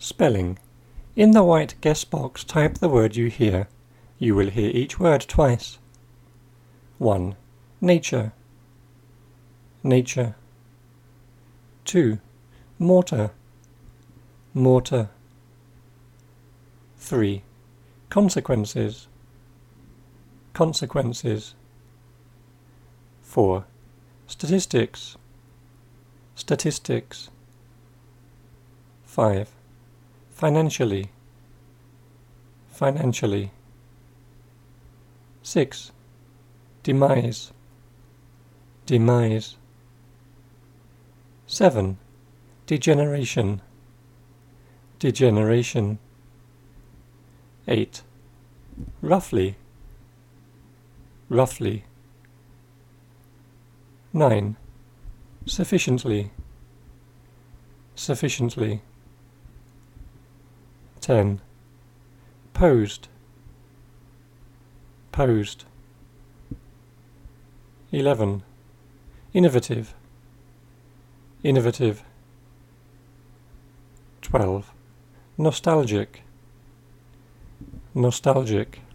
Spelling. In the white guess box type the word you hear. You will hear each word twice. 1. Nature. Nature. 2. Mortar. Mortar. 3. Consequences. Consequences. 4. Statistics. Statistics. 5. Financially. Financially. 6. Demise. Demise. 7. Degeneration. Degeneration. 8. Roughly. Roughly. 9. Sufficiently. Sufficiently. 10. Posed. Posed. 11. Innovative. Innovative. 12. Nostalgic. Nostalgic.